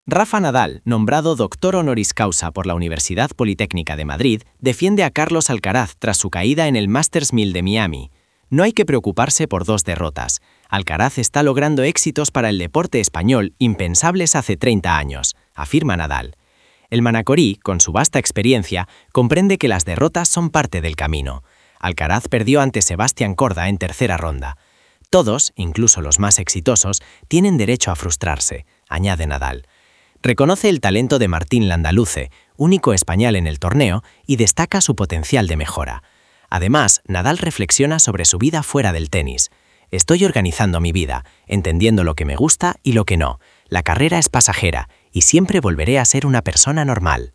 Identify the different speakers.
Speaker 1: Rafa Nadal, nombrado doctor honoris causa por la Universidad Politécnica de Madrid, defiende a Carlos Alcaraz tras su caída en el Masters 1000 de Miami. No hay que preocuparse por 2 derrotas. Alcaraz está logrando éxitos para el deporte español impensables hace 30 años, afirma Nadal. El manacorí, con su vasta experiencia, comprende que las derrotas son parte del camino. Alcaraz perdió ante Sebastián Corda en tercera ronda. Todos, incluso los más exitosos, tienen derecho a frustrarse, añade Nadal. Reconoce el talento de Martín Landaluce, único español en el torneo, y destaca su potencial de mejora. Además, Nadal reflexiona sobre su vida fuera del tenis. Estoy organizando mi vida, entendiendo lo que me gusta y lo que no. La carrera es pasajera, y siempre volveré a ser una persona normal.